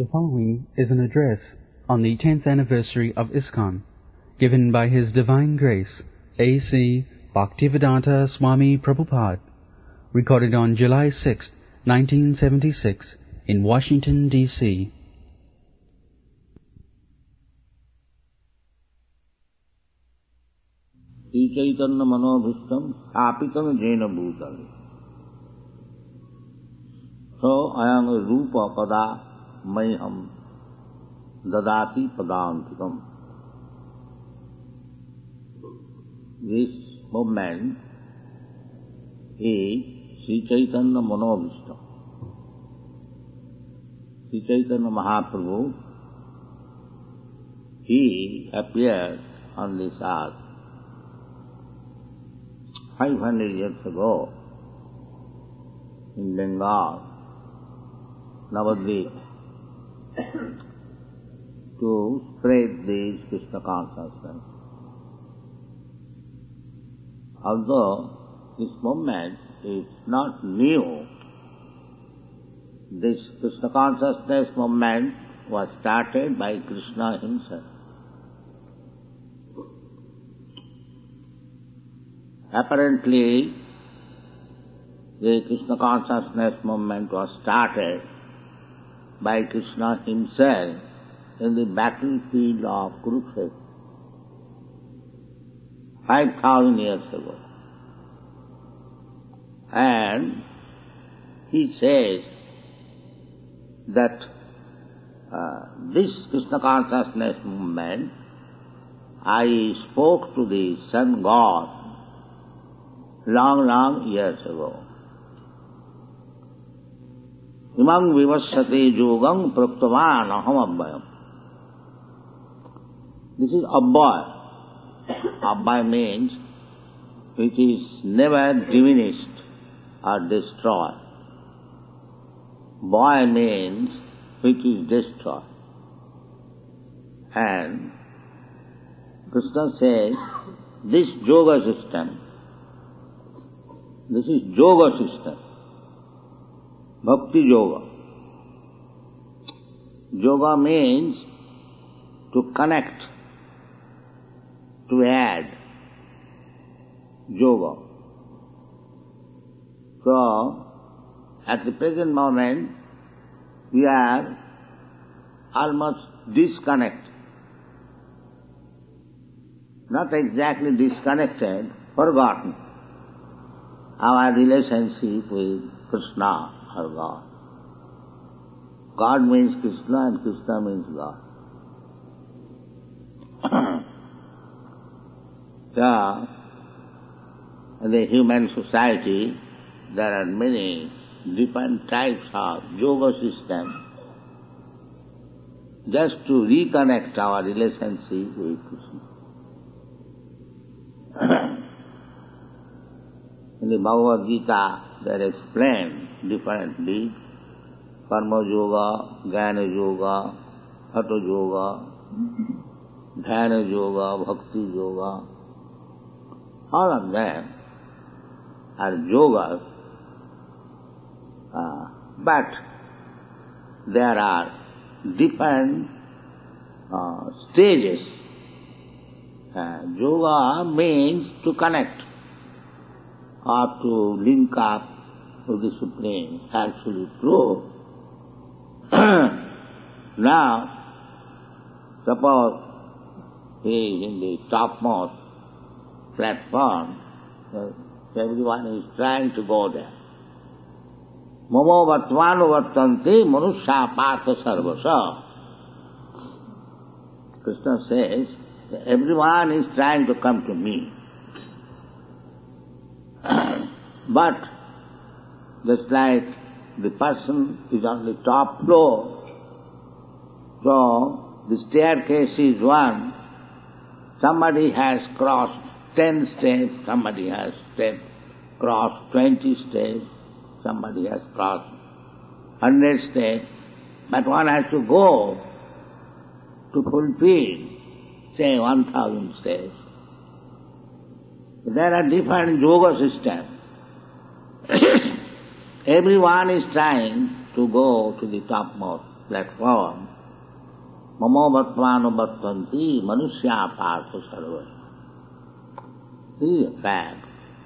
The following is an address on the 10th anniversary of ISKCON, given by His Divine Grace, A.C. Bhaktivedanta Swami Prabhupada, recorded on July 6, 1976, in Washington, D.C. Sri Chaitanya Manobhishtam Sthapitam Jena Bhutale. So ayam rupa pada mayham dadati padantikam. This movement is Sri Chaitanya Manobhishtam. Sri Chaitanya Mahaprabhu, he appeared on this earth 500 years ago in Bengal, Navadvip, to spread this Krishna consciousness. Although this movement is not new, this Krishna consciousness movement was started by Krishna himself. Apparently, the Krishna consciousness movement was started by Krishna himself in the battlefield of Kurukshetra 5,000 years ago. And he says that this Krishna consciousness movement, I spoke to the sun god long years ago. Imam vivassate yogam praktavan aham abhayam. This is abhay. Abhay means which is never diminished or destroyed. Boy means which is destroyed. And Krishna says, this yoga system, this is yoga system, bhakti yoga. Yoga means to connect, to add, yoga. So, at the present moment, we are almost disconnected. Not exactly disconnected, forgotten our relationship with Krishna or God. God means Krishna and Krishna means God. So, in the human society, there are many different types of yoga systems just to reconnect our relationship with Krishna. In the Bhagavad Gita, they are explained differently. Karma yoga, jnana yoga, hatha yoga, dhyana yoga, bhakti yoga. All of them are yogas, but there are different stages. Yoga means to connect or to link up with the Supreme, absolute truth. Now, suppose he is in the topmost platform, everyone is trying to go there. Mamo vattvanu vattanti manusya partha sarvasa. Krishna says, everyone is trying to come to me. But just like the person is on the top floor, so the staircase is one, somebody has crossed 10 steps, somebody has crossed 20 steps, somebody has crossed 100 steps, but one has to go to fulfill, say, 1,000 steps. There are different yoga systems. Everyone is trying to go to the topmost platform, Mamo Bhattvano Bhattvanti Manushya Partha Sarva. This is a fact.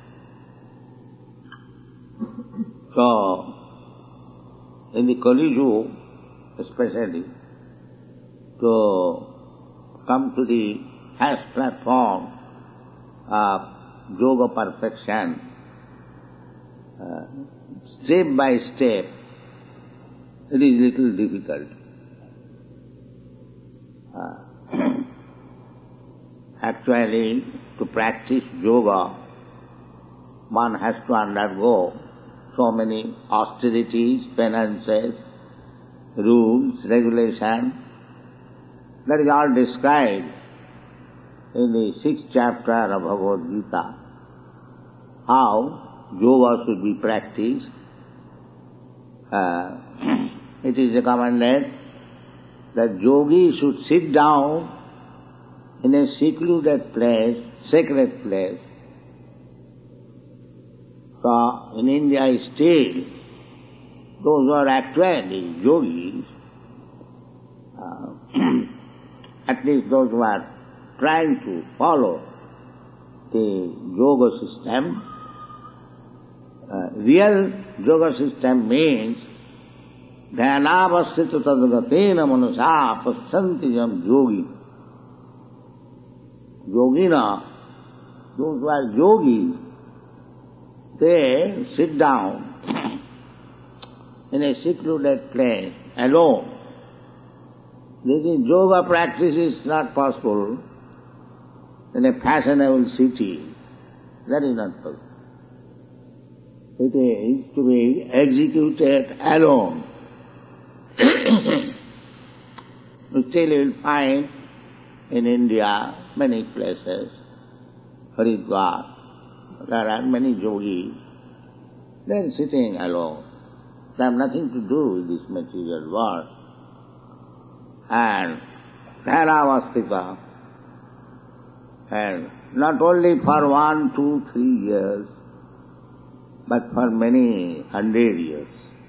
So, in the Kali Yuga, especially, to come to the highest platform of yoga perfection, step by step, it is little difficult. Actually, to practice yoga, one has to undergo so many austerities, penances, rules, regulations. That is all described in the 6th chapter of Bhagavad Gita, how yoga should be practiced. It is recommended that yogi should sit down in a secluded place, sacred place. So in India still, those who are actually yogis, at least those who are trying to follow the yoga system, real yoga system means dhyanavasthita tadgatena manusha pasyanti yam yogi. Yogina, those who are yogis, they sit down in a secluded place, alone. This yoga practice is not possible in a fashionable city. That is not possible. It is to be executed alone. Still you will find in India many places, Haridwar, there are many yogis, they are sitting alone. They have nothing to do with this material world. And Dhyanavasthita, and not only for 1, 2, 3 years, but for many 100 years.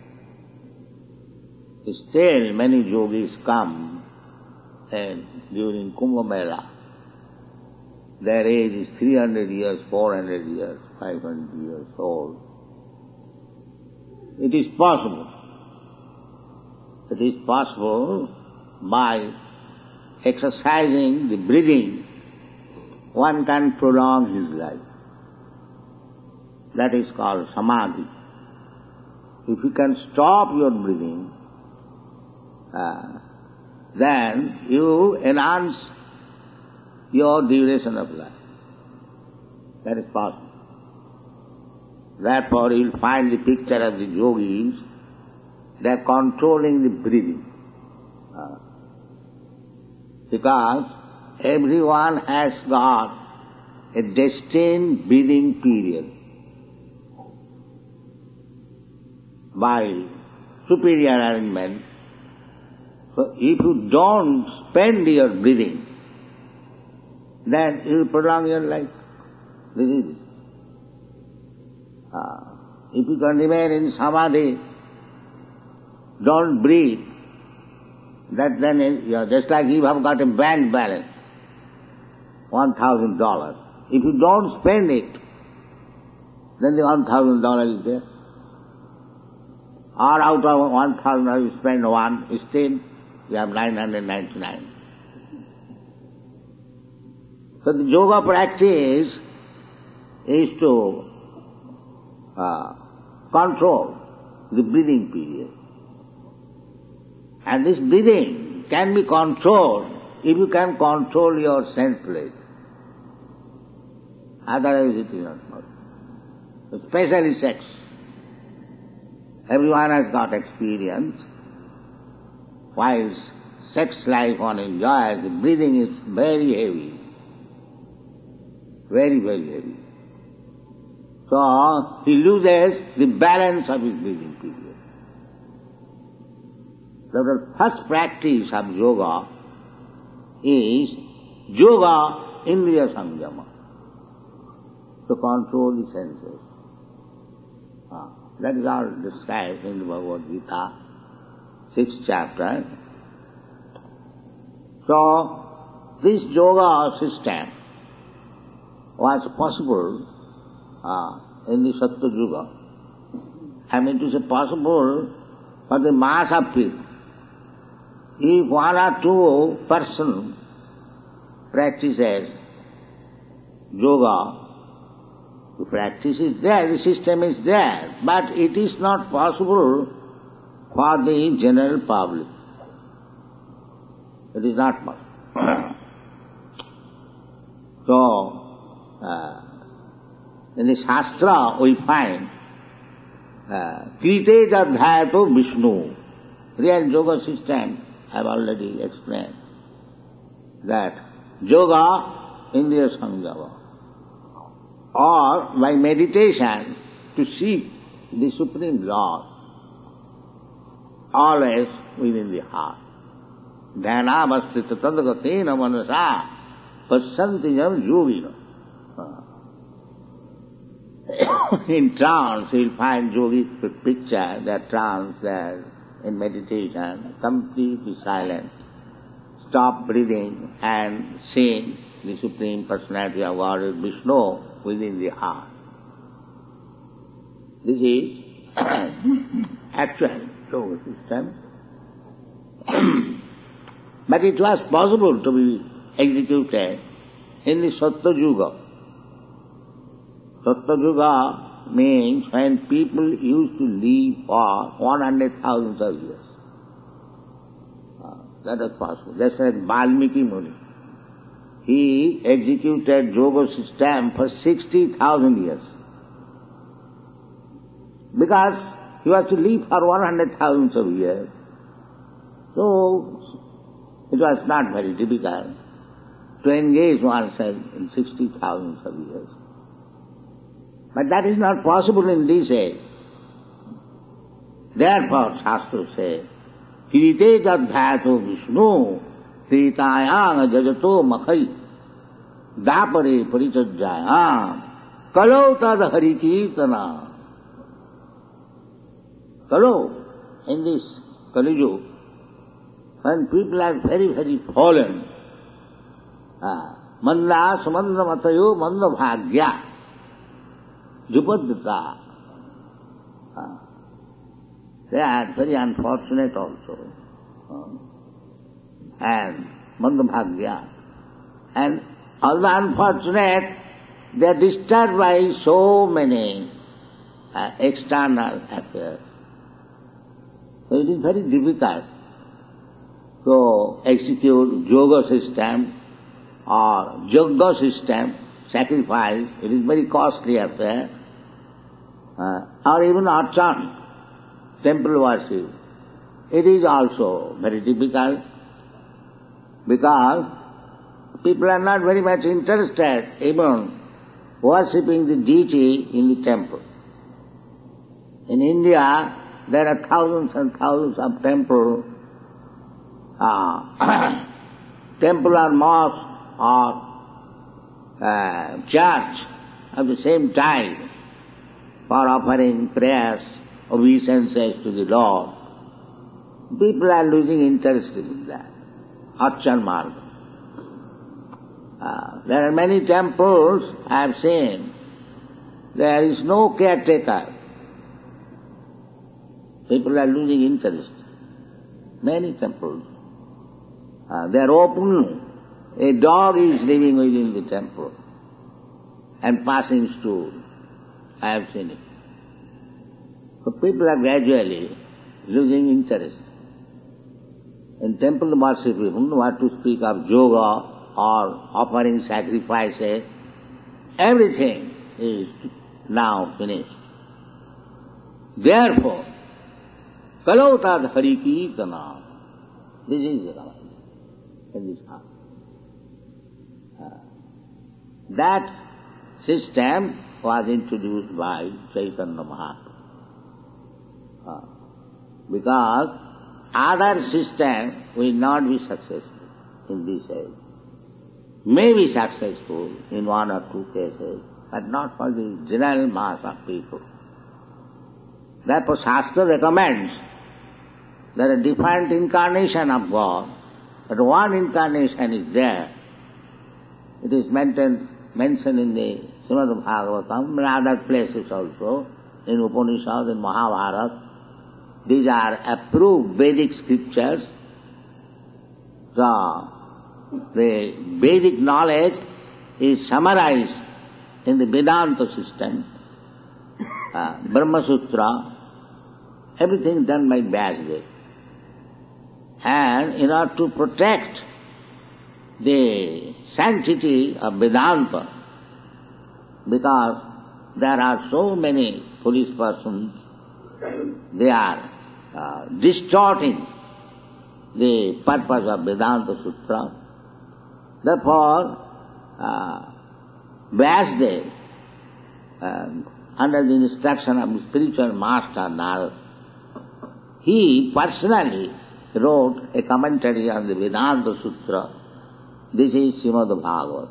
Still many yogis come and during Kumbh Mela. Their age is 300 years, 400 years, 500 years old. It is possible. It is possible by exercising the breathing, one can prolong his life. That is called samadhi. If you can stop your breathing, then you enhance your duration of life. That is possible. Therefore, you will find the picture of the yogis, they are controlling the breathing. Because everyone has got a destined breathing period. By superior arrangement, so if you don't spend your breathing, then you will prolong your life. This is it. If you can remain in samadhi, don't breathe, that then you are just like you have got a bank balance, $1,000. If you don't spend it, then the $1,000 is there. Or out of 1,000 you spend one, still you have 999. So the yoga practice is to control the breathing period. And this breathing can be controlled if you can control your senses. Otherwise it is not possible. Especially sex. Everyone has got experience. While sex life one enjoys, the breathing is very heavy. Very, very heavy. So he loses the balance of his breathing period. The first practice of yoga is yoga indriya samyama, to control the senses. That is all described in the Bhagavad Gita, 6th chapter. So, this yoga system was possible in the Satya Yuga. I mean to say possible for the mass of people. If one or two persons practices yoga, the practice is there, the system is there, but it is not possible for the general public. It is not possible. So, in the Shastra we find Krite Adhyato Vishnu. Real yoga system, I have already explained that yoga, Indriya Samyama, or by meditation to seek the Supreme Lord, always within the heart. Dhyanavastita tadgatena manasa pasantiyam yogina. In trance, you will find yogis picture, that trance there in meditation, completely silent. Stop breathing and seeing the Supreme Personality of God, Vishnu, within the heart. This is actual yoga system. But it was possible to be executed in the Satya Yuga. Satya Yuga means when people used to live for 100,000 of years. That was possible. Just like Valmiki Muni. He executed yoga system for 60,000 years. Because he was to live for 100,000 of years. So, it was not very difficult to engage oneself in 60,000 of years. But that is not possible in this age. Therefore, Shastra says, Krite Adhyato Vishnu, Tritayang Jajato Makhai, Dapare Paritajayam, Kalo Tad Harikirtana. Kalo, in this Kali Yuga, when people are very, very fallen, Manda Samanda Matayo Manda Bhagya, Jupadata, they are very unfortunate also. And Manda Bhagya. And although unfortunate, they are disturbed by so many external affairs. So it is very difficult to execute yoga system or yoga system, sacrifice. It is very costly affair. Or even archan, temple worship. It is also very difficult because people are not very much interested even worshipping the deity in the temple. In India, there are thousands and thousands of temples, temple or mosque or church of the same type for offering prayers, obeisances to the Lord. People are losing interest in that. Archan Marga. There are many temples I have seen. There is no caretaker. People are losing interest. Many temples. They are open. A dog is living within the temple and passing stool. I have seen it. So people are gradually losing interest. In temple worship, even what to speak of yoga or offering sacrifices, everything is now finished. Therefore, Kalotad Hari Kirtana, this is the Ramayana in this house. That system was introduced by Chaitanya Mahaprabhu. Because other system will not be successful in this age. May be successful in one or two cases, but not for the general mass of people. Therefore, Shastra recommends There are different incarnations of God, but one incarnation is there. It is mentioned in the Srimad Bhagavatam, and other places also, in Upanishads, in Mahabharata. These are approved Vedic scriptures. So, the Vedic knowledge is summarized in the Vedanta system, Brahma Sutra, everything done by Vyasdev. And in order to protect the sanctity of Vedanta, because there are so many foolish persons, they are distorting the purpose of Vedanta Sutra. Therefore, Vyasdev, under the instruction of the spiritual master Narada, he personally wrote a commentary on the Vedanta Sutra. This is Srimad Bhagavatam.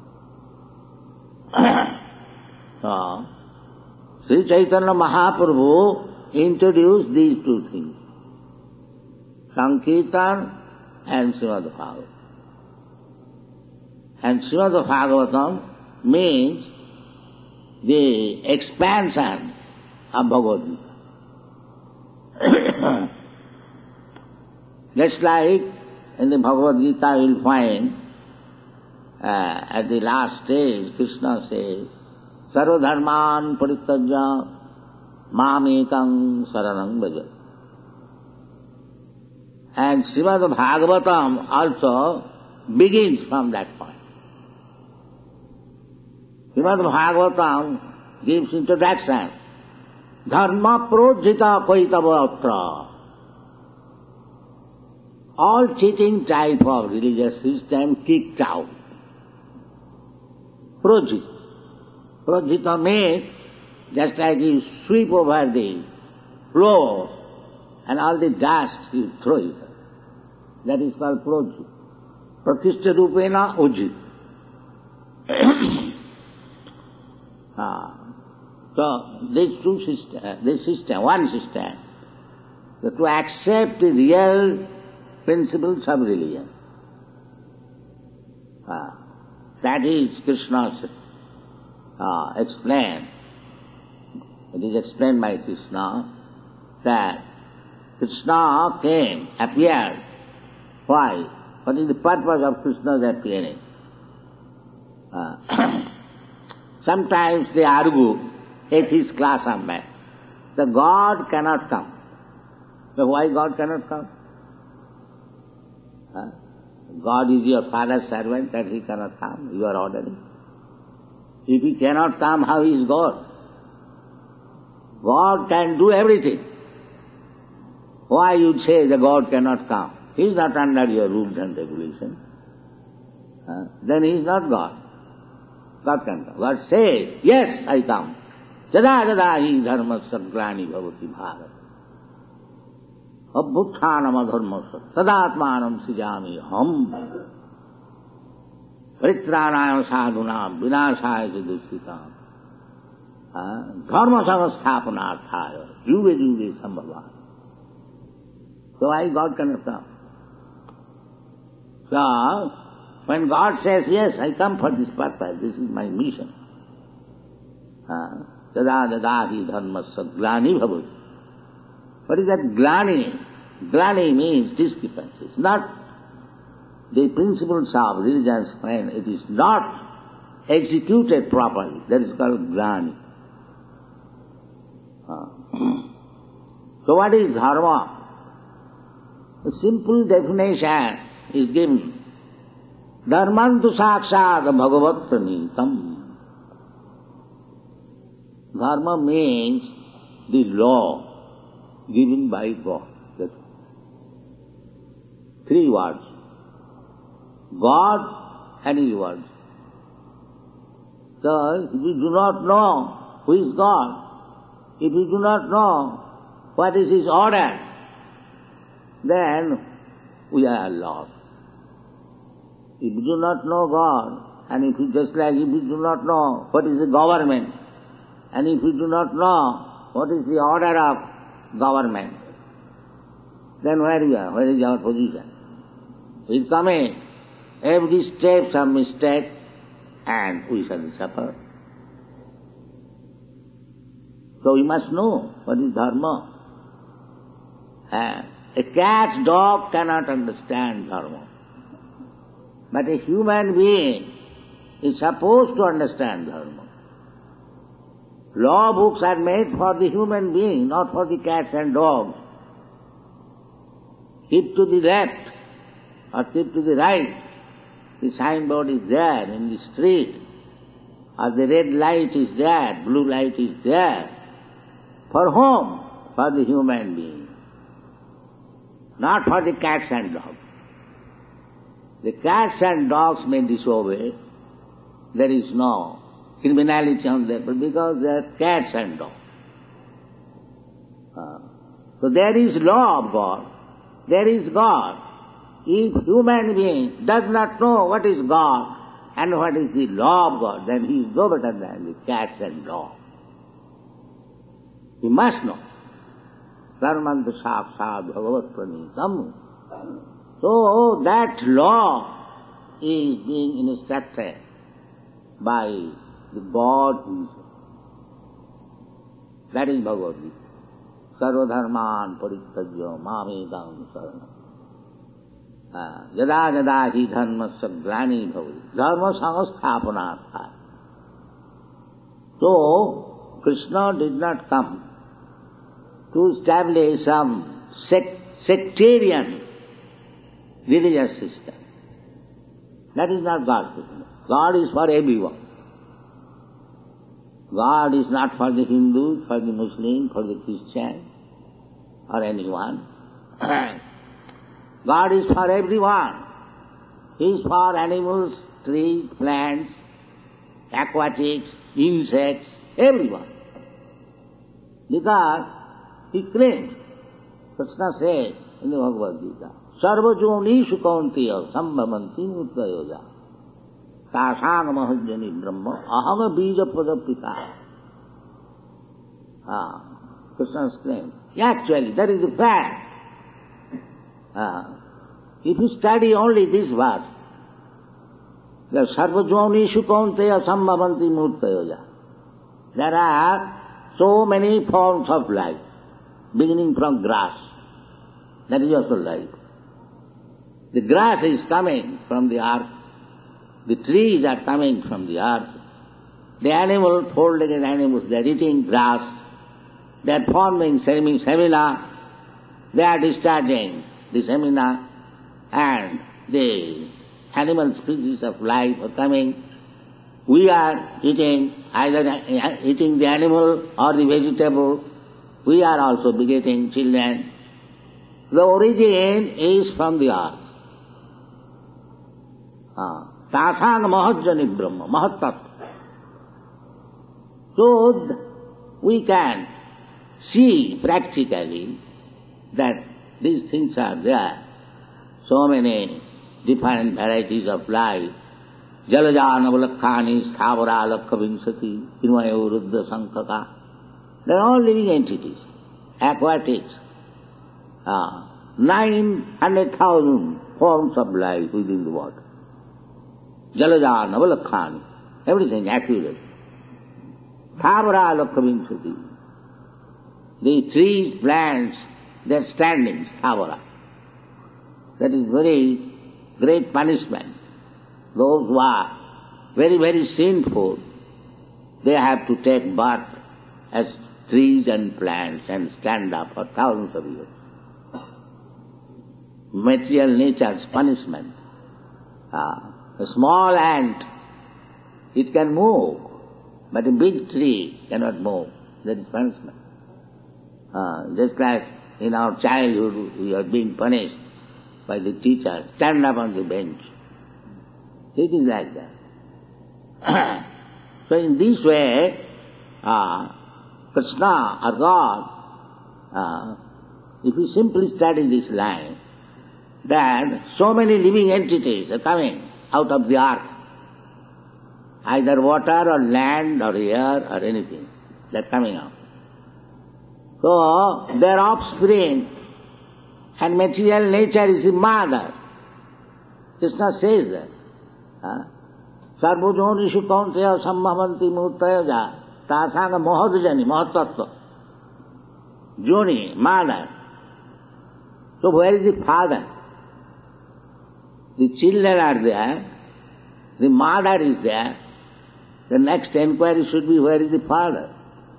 So, Sri Chaitanya Mahaprabhu introduced these two things, Sankirtan and Srimad Bhagavatam. And Srimad Bhagavatam means the expansion of Bhagavad Gita. Just like in the Bhagavad Gita you will find at the last stage Krishna says, Sarva dharman parityajya mamekam saranam bhaja. And Srimad Bhagavatam also begins from that point. Srimad Bhagavatam gives introduction. Dharma projita koitavatra. All cheating type of religious system kicked out. Projita. Projita means just like you sweep over the floor and all the dust you throw it. That is called projita. Prakishta rupena ujit. So this system, one system, to accept the real principles of religion. That is Krishna's explained. It is explained by Krishna that Krishna appeared. Why? What is the purpose of Krishna's appearing? Sometimes they argue, atheist class of men, the God cannot come. So why God cannot come? God is your father's servant, that he cannot come, you are ordering. If he cannot come, how is God? God can do everything. Why you say the God cannot come? He is not under your rules and regulations. Then he is not God. God can come. God says, yes, I come. Jada jada hi dharma sagrani bhavati bharat. Abhuthanam adharmasya sadatmanam sijami ham. Pritranayam sadhunam vinashaya dushkitam. Dharma samasthapanarthaya juve juve sambhava. So why God cannot come? So, when God says, yes, I come for this purpose, this is my mission. Jada jada hi dharmasya glani bhavati. What is that glani? Glani means discrepancy. It's not the principles of religion's friend. It is not executed properly. That is called glani. So what is dharma? A simple definition is given. Dharmantu sakshat bhagavat pranitam. Dharma means the law given by God. That's three words. God and His words. So, if we do not know who is God, if we do not know what is His order, then we are lost. If we do not know God, and if we just like if we do not know what is the government, and if we do not know what is the order of government, then where you are? Where is our position? We come in, every step some mistake, and we shall suffer. So we must know what is dharma. A cat, dog cannot understand dharma. But a human being is supposed to understand dharma. Law books are made for the human being, not for the cats and dogs. Keep to the left or keep to the right. The signboard is there in the street, or the red light is there, blue light is there. For whom? For the human being, not for the cats and dogs. The cats and dogs may disobey. There is no criminality on them because they are cats and dogs. So there is law of God. There is God. If human being does not know what is God and what is the law of God, then he is no better than the cats and dogs. He must know. Karmanta sakshat bhagavat pranitam. So that law is being instructed by the God himself. That is Bhagavad Gita. Sarva dharman parityajya mamekam saranam. Yada yada hi dharmasya glani bhavati. Dharma samasthapanartha. So, Krishna did not come to establish some sectarian religious system. That is not God's business. God is for everyone. God is not for the Hindu, for the Muslim, for the Christian, or anyone. God is for everyone. He is for animals, trees, plants, aquatics, insects, everyone. Because he claims, Krishna says in the Bhagavad Gita, Sarva jonishu kaunteya sambhavanti mutrayoja tasang mahajjani brahma aham bija padapita. Krishna's claim. Actually, that is the fact. If you study only this verse, the Sarva jonishu kaunteya sambhavanti mutrayoja, there are so many forms of life, beginning from grass. That is also life. The grass is coming from the earth. The trees are coming from the earth. The animals, four-legged animals, they are eating grass. They are forming semina. They are discharging the semina. And the animal species of life are coming. We are eating, either eating the animal or the vegetable. We are also begetting children. The origin is from the earth. Tasang mahajjani brahma, mahattat. So we can see practically that these things are there. So many different varieties of life. Jalajanavalakkhani sthavara lakhavinsati hirmayo ruddha sankhaka. They are all living entities, aquatics. 900,000 forms of life within the water. Jalaja, Navalakkhani, everything accurate. Thavara lakhavinsati. The trees, plants, they are standing, thavara. That is very great punishment. Those who are very, very sinful, they have to take birth as trees and plants and stand up for thousands of years. Material nature's punishment. A small ant, it can move, but a big tree cannot move. That is punishment. Just like in our childhood we are being punished by the teacher, stand up on the bench. It is like that. So in this way, Krishna or God, if you simply study this line, that so many living entities are coming out of the earth, either water or land or air or anything, they are coming out. So their offspring And material nature is the mother. Krishna says that. Sarvojonisu kaunteya sambhavanti murtayaja tasanga mohadujani, mahatattva. Joni, mother. So where is the father? The children are there, the mother is there. The next enquiry should be, where is the father?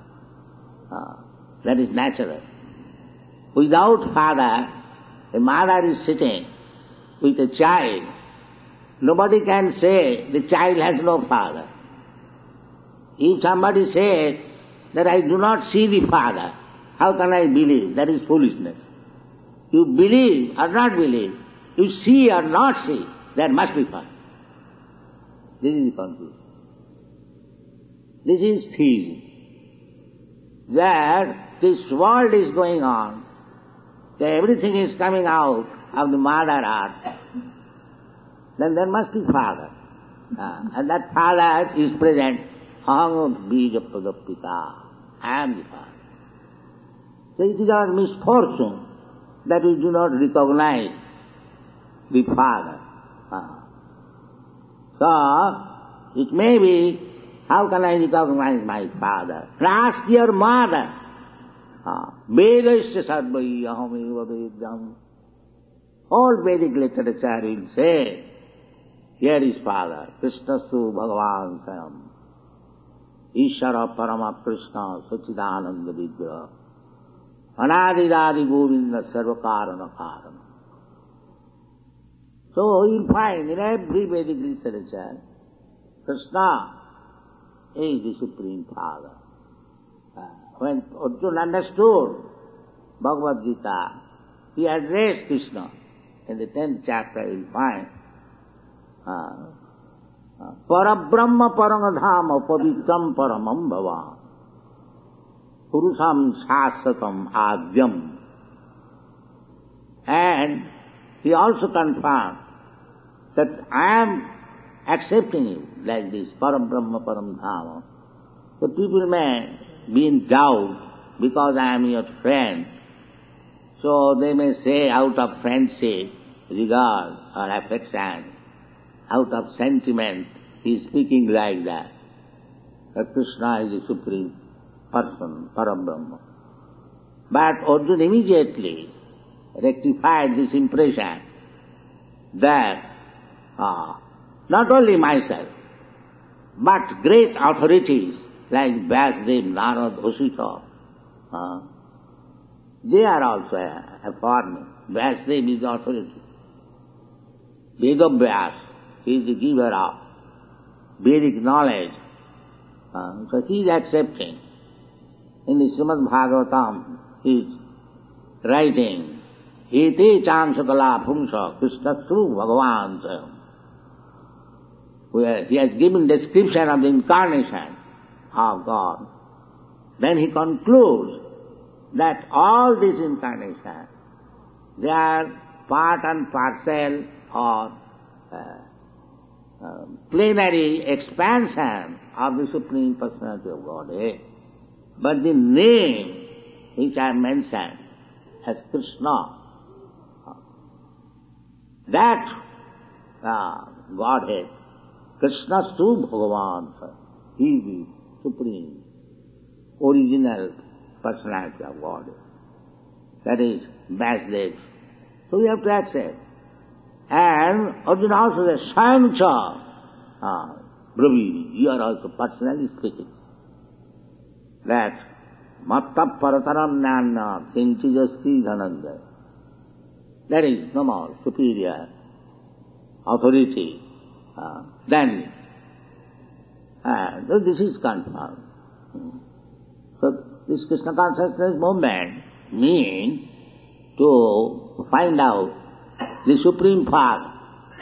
That is natural. Without father, a mother is sitting with a child. Nobody can say the child has no father. If somebody says that I do not see the father, how can I believe? That is foolishness. You believe or not believe, you see or not see, there must be father. This is the conclusion. This is theism. Where this world is going on, that everything is coming out of the mother earth, then there must be father. And that father is present. Aham bija pradapita. I am the father. So it is our misfortune that we do not recognize the father. So, it may be, how can I recognize my father? Ask your mother. Vedasya sadvai aham eva vedyam. All Vedic literature will say, here is father, Krishnastu Bhagavan Swayam. Ishara Parama Krishna Sachidananda Vigraha. Anadidadi Govinda Sarvakarana Karana. So you'll find in every Vedic literature, Krishna is the Supreme Father. When Arjuna understood Bhagavad Gita, he addressed Krishna. In the 10th chapter you'll find Parabrahma Parangadhama Pavitram Paramam Bhavan Purusham Shasatam Adyam. And he also confirmed that I am accepting you like this, Parabrahma Paramdhama. So people may be in doubt because I am your friend. So they may say out of friendship, regard or affection, out of sentiment, he is speaking like that. That Krishna is the Supreme Person, Parabrahma. But Arjuna immediately rectified this impression that not only myself, but great authorities like Vyasdev, Narad, Vasishtha, they are also affirming. Vyasdev is the authority. Vedavyas is the giver of Vedic knowledge. So he is accepting. In the Srimad Bhagavatam, he is writing, Ete Chamsakala Pumsa Krishnastru Bhagavan Swayam. Where he has given description of the incarnation of God. Then he concludes that all these incarnations, they are part and parcel or plenary expansion of the Supreme Personality of Godhead. But the name which I mentioned as Krishna, that Godhead, Krishnastu Bhagavan, he is the Supreme, original Personality of Godhead. That is Vyasdev. So we have to accept. And Arjuna also says, Swayamcha Bravi, you are also personally speaking. That Matta Parataram Nyanna Kinchijasti Dhananda. There is no more superior authority than me. So this is confirmed. So this Krishna consciousness movement means to find out the Supreme Father.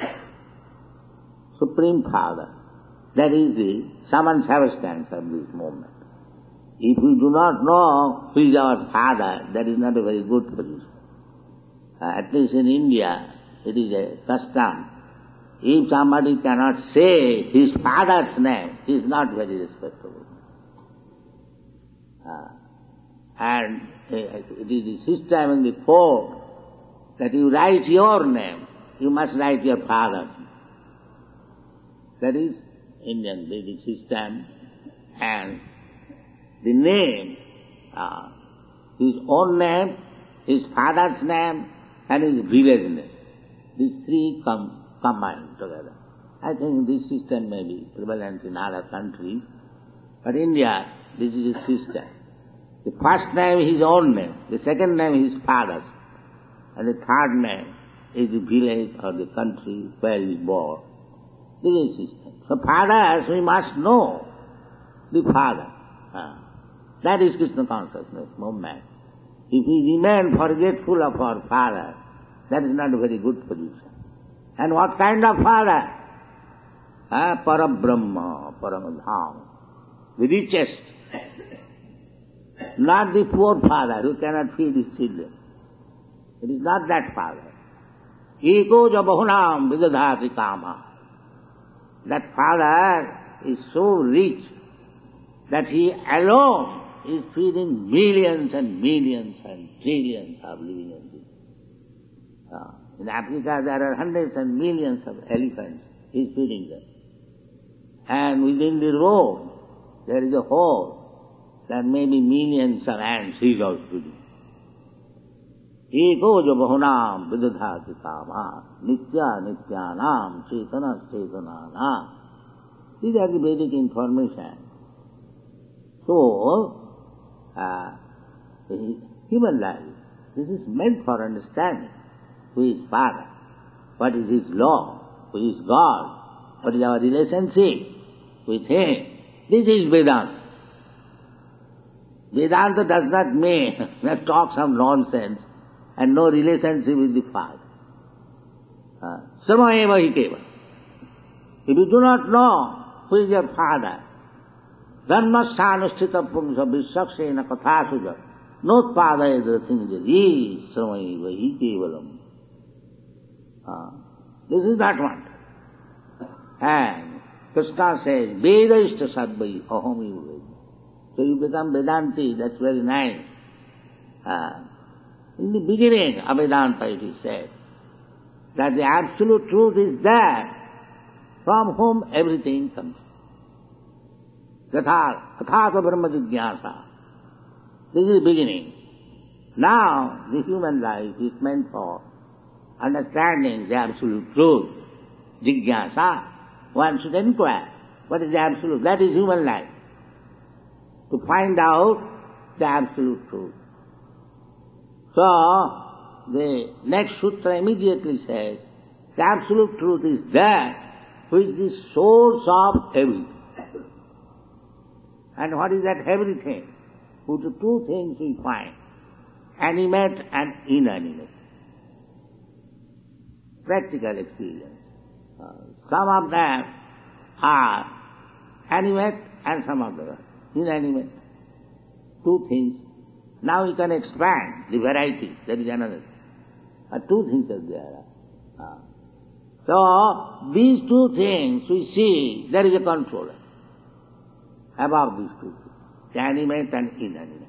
Supreme Father. That is the sum and substance of this movement. If we do not know who is our Father, that is not a very good position. At least in India, it is a custom. If somebody cannot say his father's name, he is not very respectable. And it is the system in the court that you write your name, you must write your father's name. That is Indian Vedic system, and the name, his own name, his father's name, and his village name. These three combined together. I think this system may be prevalent in other countries, but India, this is a system. The first name is his own name, the second name is his father's, and the third name is the village or the country where he is born. This is the system. So fathers, we must know the father. That is Krishna consciousness movement. If we remain forgetful of our father, that is not a very good position. And what kind of father? Parabrahma, Paramadham, the richest. Not the poor father who cannot feed his children. It is not that father. Eko ja bahunam vidadhati kama. That father is so rich that he alone is feeding millions and millions and trillions of living entities. In Africa there are hundreds and millions of elephants. He is feeding them. And within the road there is a hole. There may be millions of ants he is also feeding. Eko jo bahunam vidadhati kama nitya nityanam chetana chetananam. These are the basic information. So, the human life, this is meant for understanding. Who is Father? What is His law? Who is God? What is our relationship with Him? This is Vedanta. Vedanta does not mean that talk some nonsense and no relationship with the Father. Samayeva hi keva. If you do not know who is your Father, dharmasthānusthita pumsa vissakṣena kathāsuja notpādayadra tinjari samayeva hi kevalam. This is that one. And Krishna says, Vedaishta sadvai aham eva. So you become Vedanti, that's very nice. In the beginning of Vedanta it is said that the absolute truth is that from whom everything comes. Tathātha brahma jigyāsa. This is the beginning. Now the human life is meant for understanding the absolute truth. Jigyāsa. One should inquire, what is the absolute? That is human life. To find out the absolute truth. So, the next sutra immediately says, the absolute truth is that which is the source of everything. And what is that everything? Who the two things we find, animate and inanimate. Practical experience. Some of them are animate and some of them are inanimate. Two things. Now we can expand the variety. That is another. Two things are there. So, these two things we see, there is a controller above these two things, the animate and inanimate.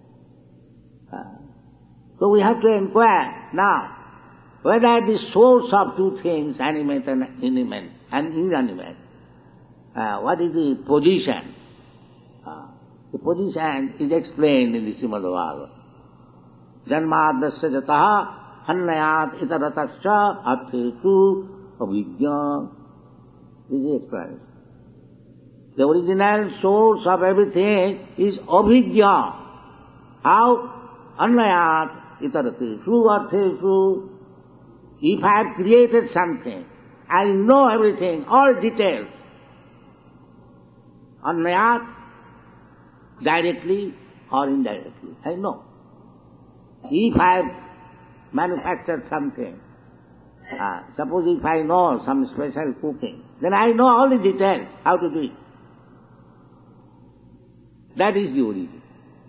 So we have to inquire now whether the source of two things, animate and inanimate, what is the position? The position is explained in the Srimad Bhagavatam. Janmadasya jataha annayat itaratasya arthetu avidya. This is explained. The original source of everything is avidya. How? Annayat itaratasya arthetu. If I have created something, I know everything, all details. Annayat, directly or indirectly, I know. If I have manufactured something, suppose if I know some special cooking, then I know all the details, how to do it. That is the origin.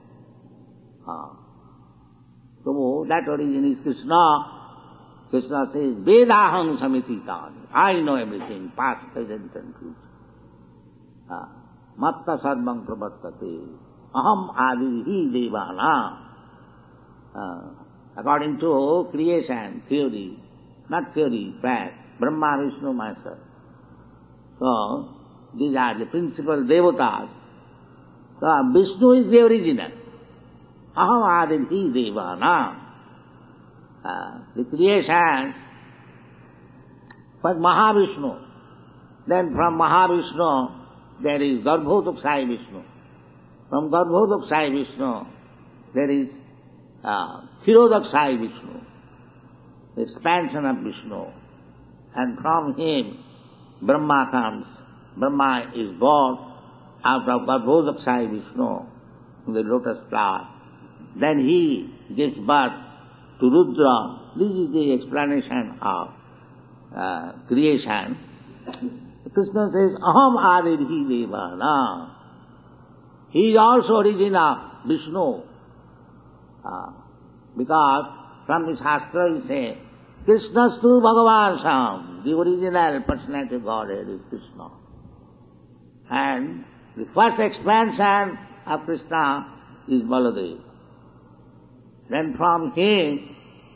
So that origin is Krishna. Krishna says, Vedaham samititani. I know everything, past, present and future. Matta sarvam pravattate. Aham adihi devana. according to creation theory, not theory, fact, Brahma, Vishnu, Maheshwara. So, these are the principal devatas. So, Vishnu is the original. Aham Adidhi Devana. The creation was Mahavishnu. Then from Mahavishnu, there is Garbhodakshayi Vishnu. From Garbhodakshayi Vishnu, there is Kshirodakshayi Vishnu, the expansion of Vishnu. And from him, Brahma comes. Brahma is born out of Garbhodakshayi Vishnu, in the lotus flower. Then he gives birth to Rudra. This is the explanation of creation. Krishna says, Aham Adidhi Devana. He is also origin of Vishnu. Because from the Shastra we say, Krishnastu Bhagavan Sam. The original personality of Godhead is Krishna. And the first expansion of Krishna is Baladev. Then from him,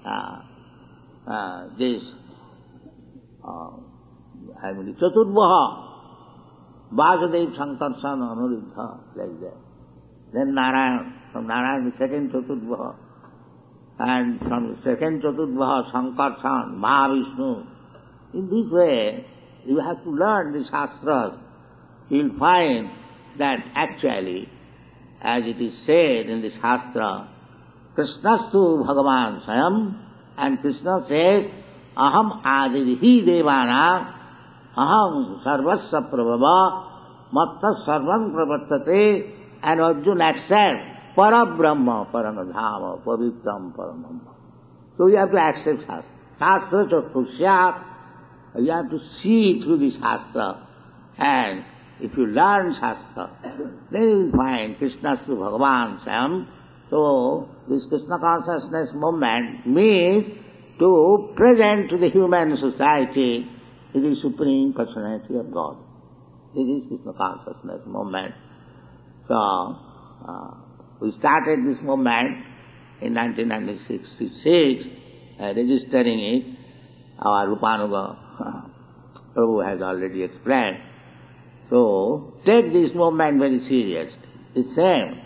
Chaturdvaha, Vasudev, Sankarsana, Anuruddha, like that. Then Narayan, from Narayan the second Chaturdvaha. And from the second Chaturdvaha, Sankarsana, Mahavishnu. In this way, you have to learn the Shastras. You will find that actually, as it is said in the Shastra, Krishnastu Bhagavan Swayam, and Krishna says, Aham Adidhi Devana, Aham Sarvasya Prabhava, Matta Sarvam Pravartate, and Arjuna accepts Parabrahma, Paranadhama, Pavitram, Paramamma. So you have to accept Shastra. Shastra Chakshusyat, you have to see through the Shastra. And if you learn Shastra, then you will find Krishnastu Bhagavan Swayam. So, this Krishna consciousness movement means to present to the human society the Supreme Personality of God. This is Krishna consciousness movement. So, we started this movement in 1966, registering it. Our Rupanuga Prabhu has already explained. So, take this movement very seriously. The same.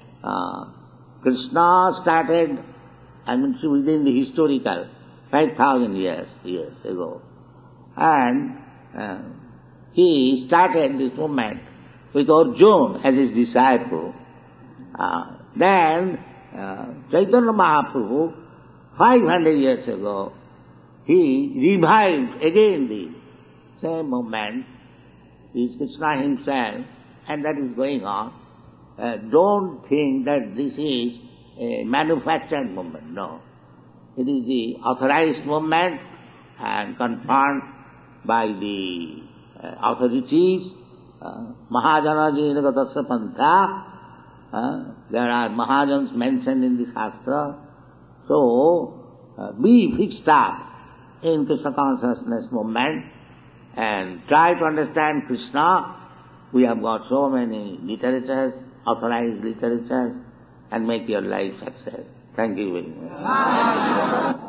Krishna started, within the historical 5,000 years ago. And he started this movement with Arjuna as his disciple. Then Chaitanya Mahaprabhu, 500 years ago, he revived again the same movement. He is Krishna himself, and that is going on. Don't think that this is a manufactured movement. No. It is the authorized movement and confirmed by the authorities. Mahajana Jinagatasya Pantha. There are Mahajans mentioned in the Shastra. So, be fixed up in Krishna consciousness movement and try to understand Krishna. We have got so many literatures, authorized literatures, and make your life success. Thank you very much.